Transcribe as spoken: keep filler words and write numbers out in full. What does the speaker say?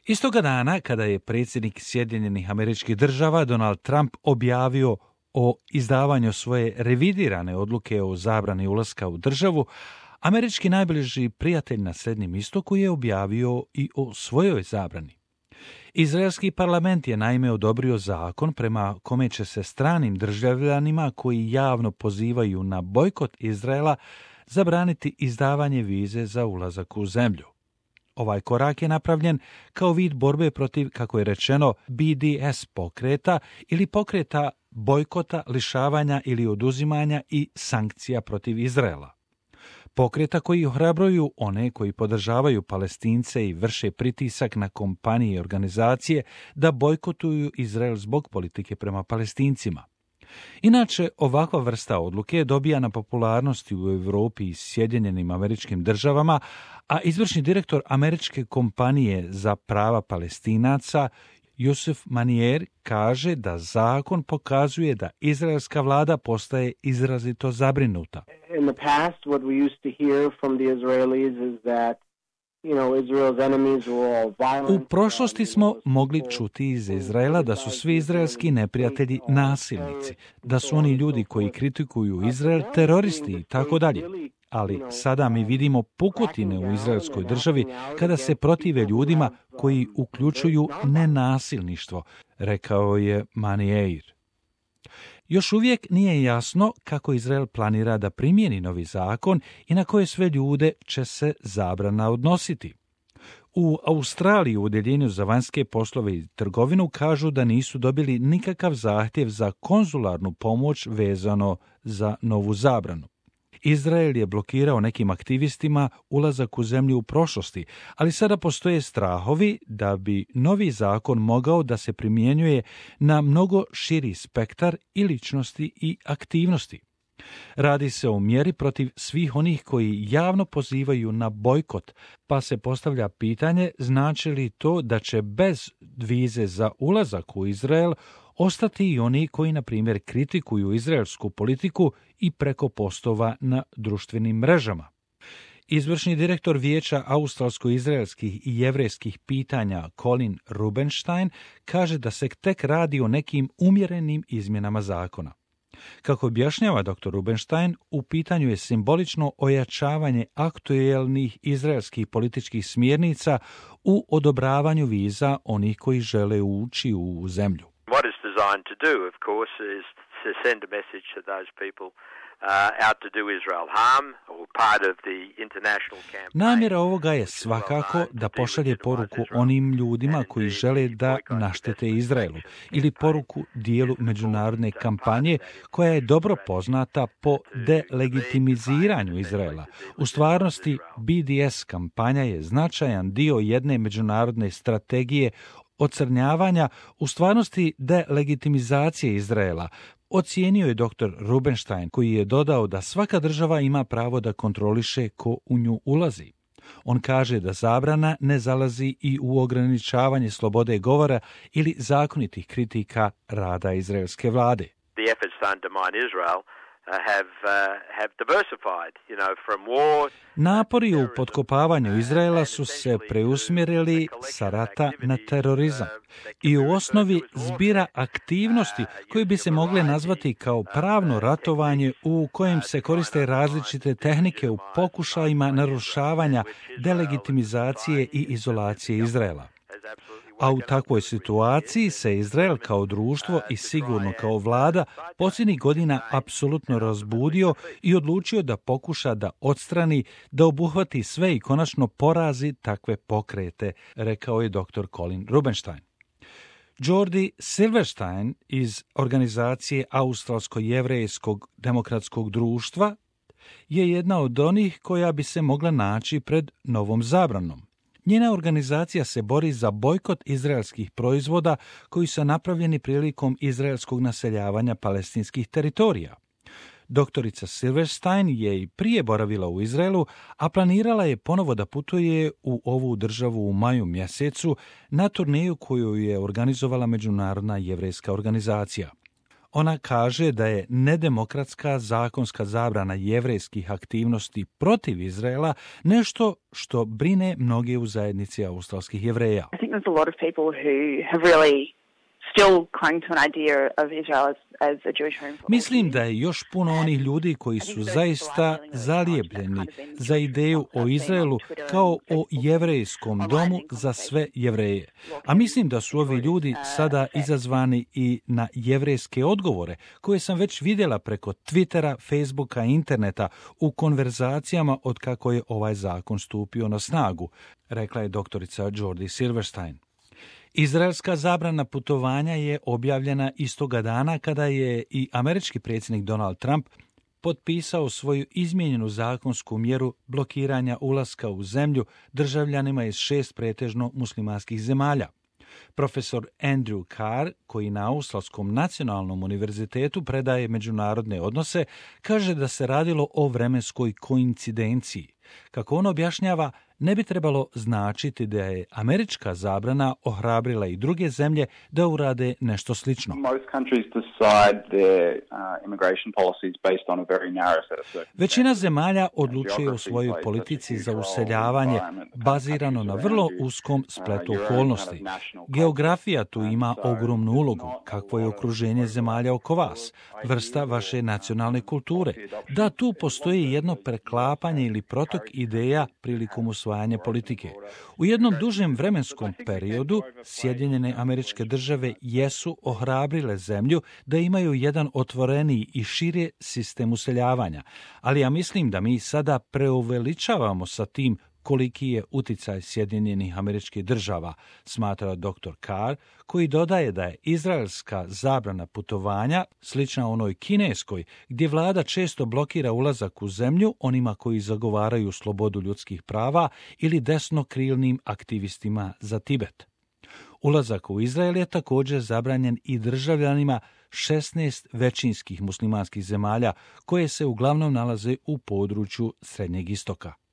Istoga dana, kada je predsjednik Sjedinjenih Američkih Država Donald Trump objavio o izdavanju svoje revidirane odluke o zabrani ulaska u državu, američki najbliži prijatelj na Srednjem istoku je objavio i o svojoj zabrani. Izraelski parlament je naime odobrio zakon prema kome će se stranim državljanima koji javno pozivaju na bojkot Izraela zabraniti izdavanje vize za ulazak u zemlju. Ovaj korak je napravljen kao vid borbe protiv, kako je rečeno, B D S pokreta ili pokreta bojkota, lišavanja ili oduzimanja i sankcija protiv Izraela. Pokreta koji ohrabruju one koji podržavaju Palestince i vrše pritisak na kompanije i organizacije da bojkotuju Izrael zbog politike prema Palestincima. Inače, ovakva vrsta odluke dobija na popularnosti u Europi i Sjedinjenim Američkim Državama, a izvršni direktor američke kompanije za prava Palestinaca Yusuf Manier kaže da zakon pokazuje da izraelska vlada postaje izrazito zabrinuta. In the past, what we used to hear from the Israelis is that You know, Israel's enemies were all violent. U prošlosti smo mogli čuti iz Izraela da su svi izraelski neprijatelji nasilnici, da su oni ljudi koji kritikuju Izrael teroristi i tako dalje. Ali sada mi vidimo pukotine u izraelskoj državi kada se protive ljudima koji uključuju nenasilništvo, rekao je Manier. Još uvijek nije jasno kako Izrael planira da primijeni novi zakon i na koje sve ljude će se zabrana odnositi. U Australiji u Udjeljenju za vanjske poslove i trgovinu kažu da nisu dobili nikakav zahtjev za konzularnu pomoć vezano za novu zabranu. Izrael je blokirao nekim aktivistima ulazak u zemlju u prošlosti, ali sada postoje strahovi da bi novi zakon mogao da se primjenjuje na mnogo širi spektar i ličnosti i aktivnosti. Radi se o mjeri protiv svih onih koji javno pozivaju na bojkot, pa se postavlja pitanje znači li to da će bez vize za ulazak u Izrael ostati i oni koji, na primjer, kritikuju izraelsku politiku i preko postova na društvenim mrežama. Izvršni direktor Vijeća australsko-izraelskih i jevrejskih pitanja Colin Rubenstein kaže da se tek radi o nekim umjerenim izmjenama zakona. Kako objašnjava doktor Rubenstein, u pitanju je simbolično ojačavanje aktuelnih izraelskih političkih smjernica u odobravanju viza onih koji žele ući u zemlju. What it's designed to do, of course, is to send a message to those people uh, out to do Israel harm or part of the international campaign. Namjera ovoga je svakako da pošalje poruku onim ljudima koji žele da naštete Izraelu ili poruku dijelu međunarodne kampanje koja je dobro poznata po delegitimiziranju Izraela. U stvarnosti B D S kampanja je značajan dio jedne međunarodne strategije ocrnjavanja, u stvarnosti delegitimizacije Izraela, ocijenio je doktor Rubenstein, koji je dodao da svaka država ima pravo da kontroliše ko u nju ulazi. On kaže da zabrana ne zalazi i u ograničavanje slobode govora ili zakonitih kritika rada izraelske vlade. The efforts to undermine Israel have uh, have diversified, you know, from war. Napori u potkopavanju Izraela su se preusmjerili sa rata na terorizam i u osnovi zbira aktivnosti koje bi se mogle nazvati kao pravno ratovanje u kojem se koriste različite tehnike u pokušajima narušavanja delegitimizacije i izolacije Izraela. A u takvoj situaciji se Izrael kao društvo i sigurno kao vlada posljednjih godina apsolutno razbudio i odlučio da pokuša da odstrani, da obuhvati sve i konačno porazi takve pokrete, rekao je doktor Colin Rubenstein. Jordi Silverstein iz organizacije Australsko-jevrejskog demokratskog društva je jedna od onih koja bi se mogla naći pred novom zabranom. Njena organizacija se bori za bojkot izraelskih proizvoda koji su napravljeni prilikom izraelskog naseljavanja palestinskih teritorija. Doktorica Silverstein je i prije boravila u Izraelu, a planirala je ponovo da putuje u ovu državu u maju mjesecu na turneju koju je organizovala Međunarodna jevrejska organizacija. Ona kaže da je nedemokratska zakonska zabrana jevrejskih aktivnosti protiv Izraela nešto što brine mnoge u zajednici australskih Jevreja. I think there's a lot of people who have really still clung to an idea of Israel as, as a Jewish home for all. Mislim da je još puno onih ljudi koji su zaista zalijepljeni za ideju o Izraelu kao o jevrejskom domu za sve Jevreje. A mislim da su ovi ljudi sada izazvani i na jevrejske odgovore koje sam već vidjela preko Twittera, Facebooka i interneta u konverzacijama od kako je ovaj zakon stupio na snagu, rekla je doktorica Jordi Silverstein. Izraelska zabrana putovanja je objavljena istoga dana kada je i američki predsjednik Donald Trump potpisao svoju izmijenjenu zakonsku mjeru blokiranja ulaska u zemlju državljanima iz šest pretežno muslimanskih zemalja. Profesor Andrew Carr, koji na Australskom nacionalnom univerzitetu predaje međunarodne odnose, kaže da se radilo o vremenskoj koincidenciji. Kako on objašnjava, ne bi trebalo značiti da je američka zabrana ohrabrila i druge zemlje da urade nešto slično. Većina zemalja odlučuje o svojoj politici za useljavanje bazirano na vrlo uskom spletu okolnosti. Geografija tu ima ogromnu ulogu, kakvo je okruženje zemalja oko vas, vrsta vaše nacionalne kulture. Da tu postoji jedno preklapanje ili protok ideja prilikom usvajanja politike. U jednom dužem vremenskom periodu Sjedinjene Američke Države jesu ohrabrile zemlju da imaju jedan otvoreniji i širi sistem useljavanja, ali ja mislim da mi sada preuveličavamo sa tim koliki je uticaj Sjedinjenih Američkih Država, smatra doktor Carr, koji dodaje da je izraelska zabrana putovanja slična onoj kineskoj, gdje vlada često blokira ulazak u zemlju onima koji zagovaraju slobodu ljudskih prava ili desnokrilnim aktivistima za Tibet. Ulazak u Izrael je također zabranjen i državljanima šesnaest većinskih muslimanskih zemalja koje se uglavnom nalaze u području Srednjeg istoka.